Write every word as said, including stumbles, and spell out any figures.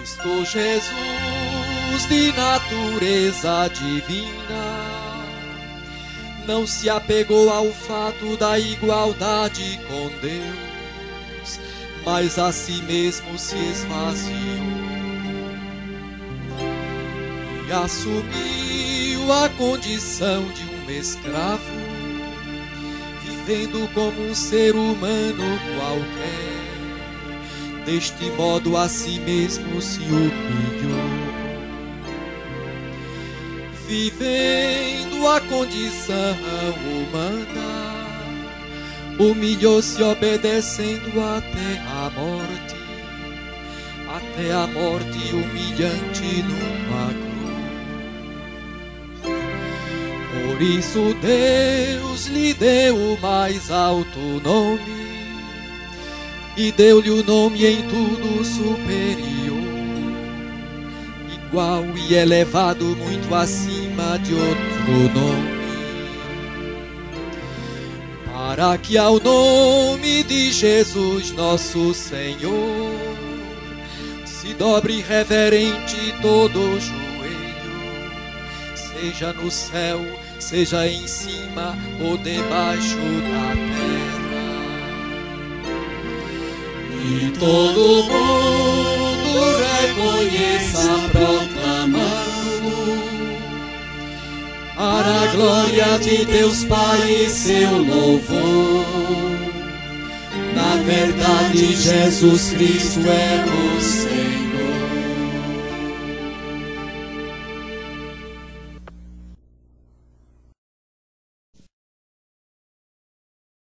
Cristo Jesus, de natureza divina, não se apegou ao fato da igualdade com Deus, mas a si mesmo se esvaziou e assumiu a condição de um escravo, vivendo como um ser humano qualquer. Deste modo a si mesmo se humilhou, vivendo a condição humana, humilhou-se obedecendo até a morte, até a morte humilhante numa cruz. Por isso Deus lhe deu o mais alto nome e deu-lhe o nome em tudo superior, igual e elevado muito acima de outro nome, para que ao nome de Jesus nosso Senhor se dobre reverente todo o joelho, seja no céu, seja em cima ou debaixo da terra. E todo mundo reconheça proclamando para a glória de Deus Pai e seu louvor. Na verdade Jesus Cristo é o Senhor.